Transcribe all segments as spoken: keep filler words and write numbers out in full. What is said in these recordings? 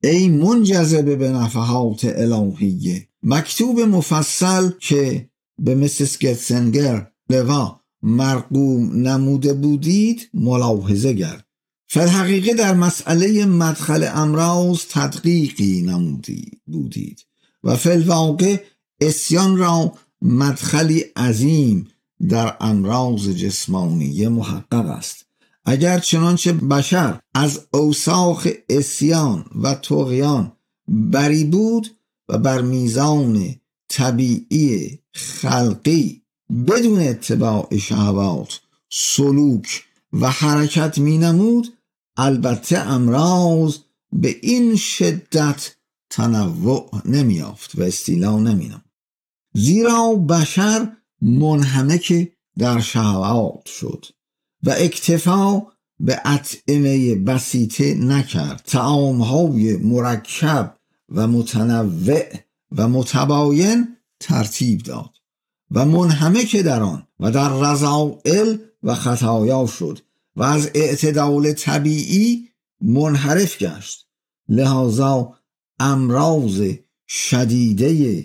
ای منجذب به نفحات الهیه. مکتوب مفصل که به مسیس گتسنگر لوا مرقوم نموده بودید ملاحظه گرد. فالحقیقه در مسئله مدخل امراض تدقیقی نمودی بودید و فالواقع اسیان را مدخلی عظیم در امراض جسمانی محقق است. اگر چنانچه بشر از اوساخ اسیان و طغیان بری بود و بر میزان طبیعی خلقی بدون اتباع شهوات سلوک و حرکت می نمود، البته امراض به این شدت تنوع نمی یافت و استیلا نمی نمود. زیرا بشر منهمک در شهوات شد و اکتفا به اطعمه بسیطه نکرد. طعامهای مرکب و متنوع و متباین ترتیب داد و منهمک در آن و در رذائل و خطایا شد و از اعتدال طبیعی منحرف گشت. لذا امراض شدیده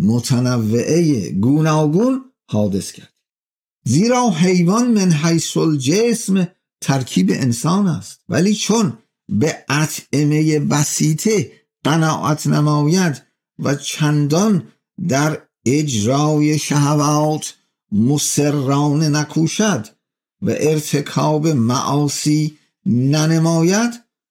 متنوعه گوناگون حادث کرد. زیرا حیوان من حیث الجسم ترکیب انسان است، ولی چون به اطعمه بسیطه قناعت نماید و چندان در اجرای شهوات مسررانه نکوشد و ارتکاب معاصی ننماید،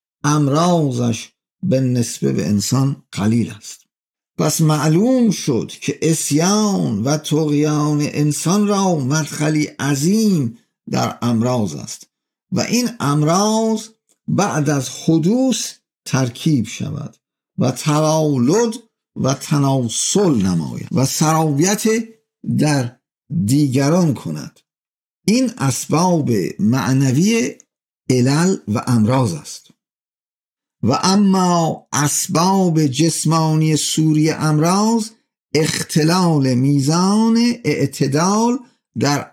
امراضش به نسبه به انسان قلیل است. پس معلوم شد که عصیان و طغیان انسان را مدخلی عظیم در امراض است و این امراض بعد از حدوث ترکیب شود و توالد و تناسل نماید و سرایت در دیگران کند. این اسباب معنوی علل و امراض است. و اما اسباب جسمانی سوری امراض اختلال میزان اعتدال در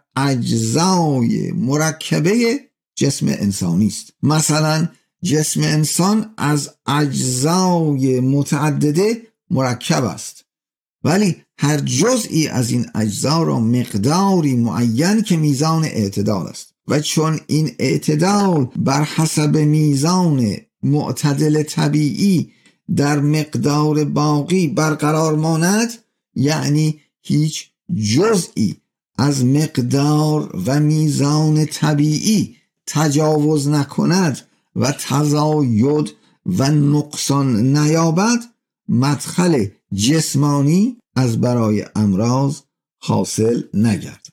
اجزای مرکبه جسم انسانی است. مثلا جسم انسان از اجزای متعدده مرکب است، ولی هر جزئی از این اجزا را مقداری معین که میزان اعتدال است و چون این اعتدال بر حسب میزان معتدل طبیعی در مقدار باقی برقرار ماند، یعنی هیچ جزئی از مقدار و میزان طبیعی تجاوز نکند و تزاید و نقصان نیابد، مدخل جسمانی از برای امراض حاصل نگردد.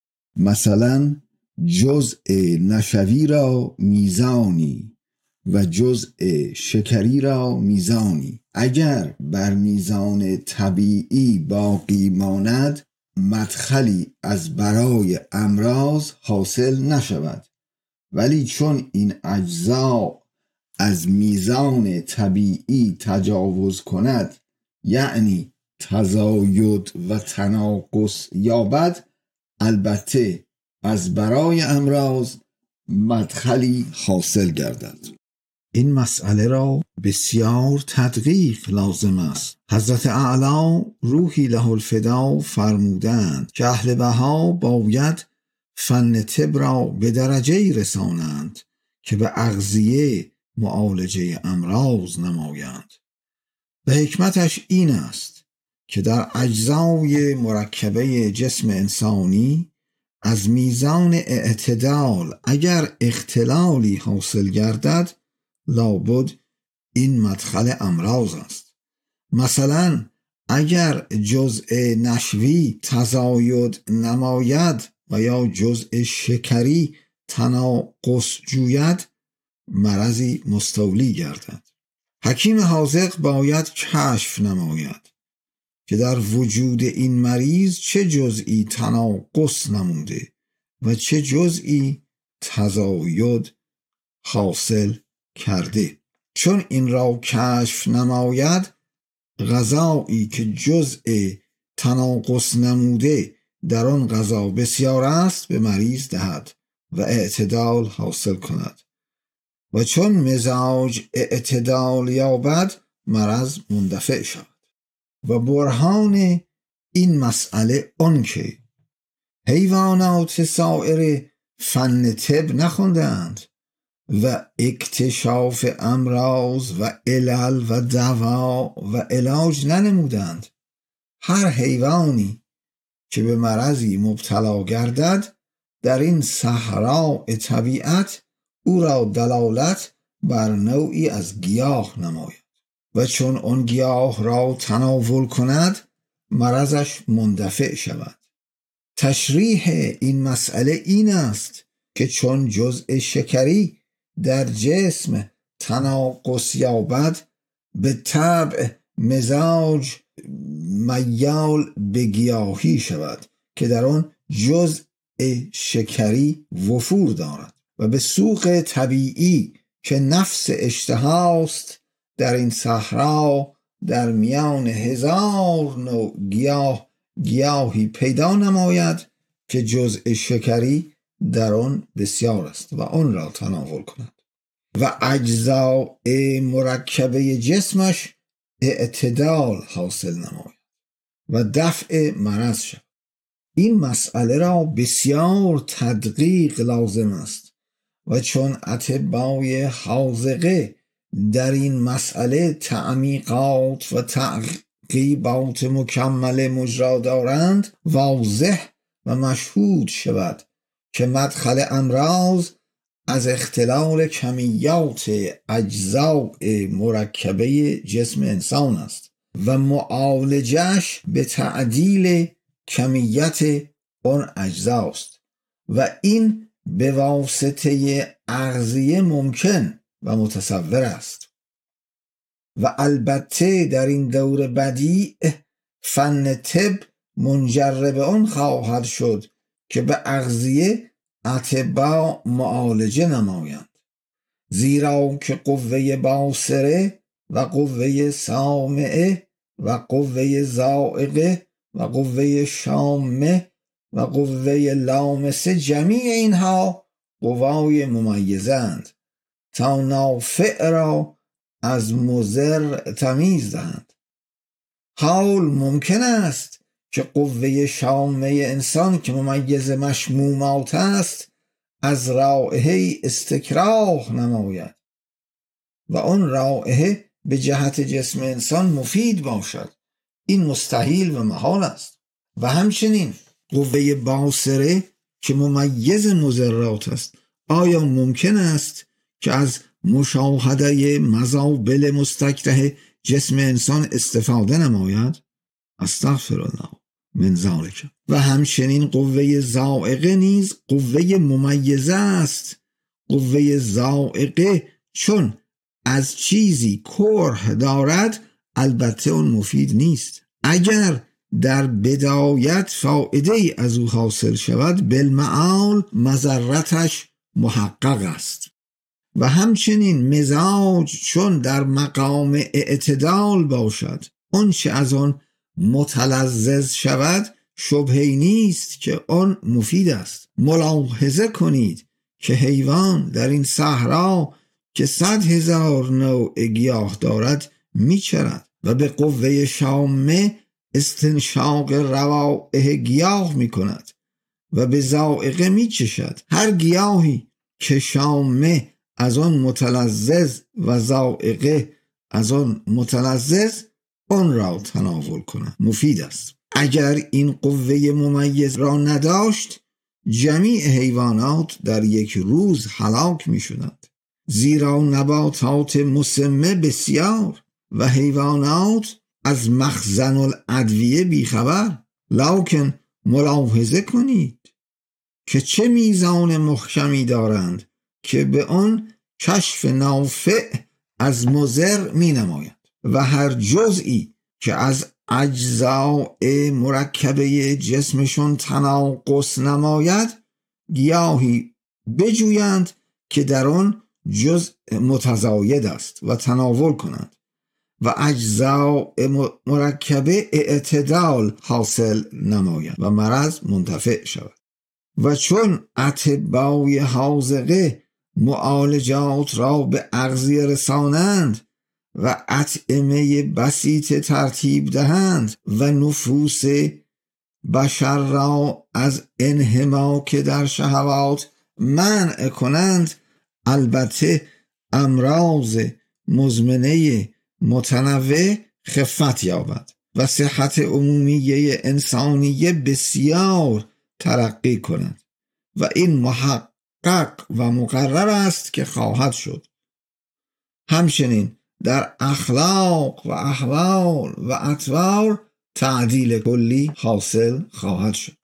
مثلا جزء نشوی را میزانی و جزء شکری را میزانی اگر بر میزان طبیعی باقی ماند، مدخلی از برای امراض حاصل نشود. ولی چون این اجزا از میزان طبیعی تجاوز کند، یعنی تزاید و تناقص یابد، البته از برای امراض مدخلی حاصل گردد. این مسئله را بسیار تدقیق لازم است. حضرت اعلی روحی له الفدا فرمودند که اهل بها باید فن طب را به درجه‌ای رسانند که به اغذیه معالجه امراض نمایند. و حکمتش این است که در اجزای مرکبه جسم انسانی از میزان اعتدال اگر اختلالی حاصل گردد، لابد این مدخل امراض است. مثلا اگر جزء نشوی تزاید نماید و یا جزء شکری تناقص جوید، مرضی مستولی گردد. حکیم حاذق باید کشف نماید که در وجود این مریض چه جزئی تناقص نموده و چه جزئی تزاید حاصل کرده. چون این را کشف نماید، غذایی که جزء تناقص نموده در آن غذا بسیار است به مریض دهد و اعتدال حاصل کند. و چون مزاج اعتدال یابد، مرض مندفع شود. و برهان این مسئله آن که حیوانات سایر فن طب نخوندند و اکتشاف امراض و علل و دوا و علاج ننمودند. هر حیوانی که به مرضی مبتلا گردد در این صحراء طبیعت او را دلالت بر نوعی از گیاه نماید و چون آن گیاه را تناول کند مرضش مندفع شود. تشریح این مسئله این است که چون جزء شکری در جسم تناقص یابد به طبع مزاج میال به گیاهی شود که در آن جزء شکری وفور دارد و به سوق طبیعی که نفس اشتهاست در این صحرا در میان هزار نوع گیاه گیاهی پیدا نماید که جزء شکری در آن بسیار است و آن را تناول کند و اجزاء مرکبه جسمش اعتدال حاصل نماید و دفع مرض شود. این مسئله را بسیار تدقیق لازم است و چون اطبای حاذقه در این مسئله تعمیقات و تعقیبات مکمل مجرا دارند واضح و مشهود شود که مدخل امراض از اختلال کمیات اجزاء مرکبه جسم انسان است و معالجش به تعدیل کمیت آن اجزاست و این به واسطه اغذیه ممکن و متصور است. و البته در این دور بدیع فن طب منجر به آن خواهد شد که به اغذیه اطباء معالجه نمایند، زیرا که قوه باصره و قوه سامعه و قوه ذائقه و قوه شامه و قوه لامسه جمیع اینها قوای ممیزند تا نافع را از مضر تمیز دهند. حال ممکن است که قوه شامه انسان که ممیز مشمومات است از رائحه استکراه نماید و آن رائحه به جهت جسم انسان مفید باشد. این مستحیل و محال است. و همچنین قوه باصره که ممیز مضرات است آیا ممکن است که از مشاهده مزابل مستکره جسم انسان استفاده نماید؟ استغفرالله من ذلک. و همچنین قوه ذائقه نیز قوه ممیزه است. قوه ذائقه چون از چیزی کره دارد البته اون مفید نیست. اگر در بدایت فایده ای از او حاصل شود بالمعال مضرتش محقق است. و همچنین مزاج چون در مقام اعتدال باشد اون چه از آن متلذذ شود شبهه‌ای نیست که آن مفید است. ملاحظه کنید که حیوان در این صحرا که صد هزار نوع گیاه دارد میچرد و به قوه شامه استنشاق روائح گیاه میکند و به ذائقه میچشد. هر گیاهی که شامه از آن متلذذ و ذائقه از آن متلذذ آن را تناول کند مفید است. اگر این قوه ممیز را نداشت جمیع حیوانات در یک روز هلاک می شدند، زیرا نباتات مسمه بسیار و حیوانات از مخزن الادویه بیخبر. لکن ملاحظه کنید که چه میزان محکمی دارند که به آن کشف نافع از مضر می نماید و هر جزئی که از اجزاء مرکبه جسمشون تناقص نماید گیاهی بجویند که در آن جزء متزاید است و تناول کنند و اجزاء مرکبه اعتدال حاصل نماید و مرض منتفع شود. و چون اطبای حاذقه معالجات را به اغذیه رسانند و اطعمه بسیط ترتیب دهند و نفوس بشر را از انهماک در شهوات منع کنند، البته امراض مزمنه متنوع خفت یابد و صحت عمومی انسانیه بسیار ترقی کند و این محقق و مقرر است که خواهد شد. همچنین در اخلاق و احوال و اطوار تعدیل کلی حاصل خواهد شد.